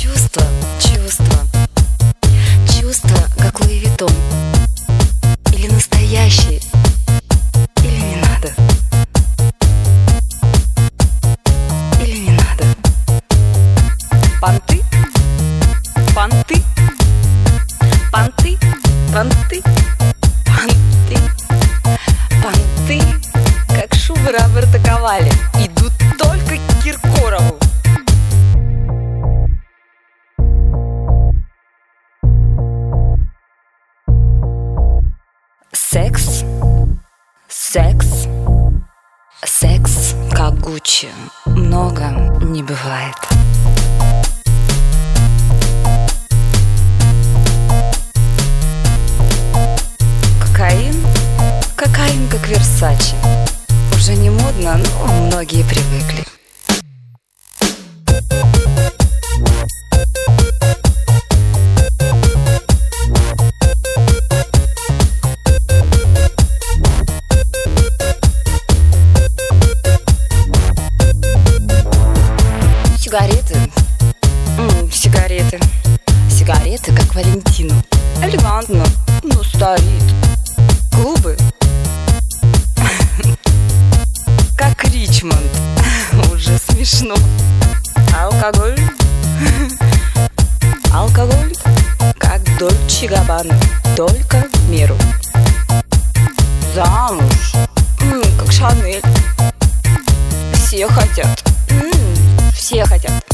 Чувство, чувство, чувство, как Луи Виттон. Или настоящий, или не надо. Или не надо. Понты, понты, понты, понты, понты, понты, как шубы Роберто Кавалли, идут только к Киркорову. Секс, секс, секс, как Гуччи, много не бывает. Кокаин, кокаин, как Версаче. Уже не модно, но многие привыкли. Сигареты, сигареты, сигареты, как Валентину. Элегантно, но старит. Губы, как Ричмонд. Уже смешно. Алкоголь, алкоголь, как Дольче Габбана, только в меру. Замуж, как Шанель. Все хотят, все хотят.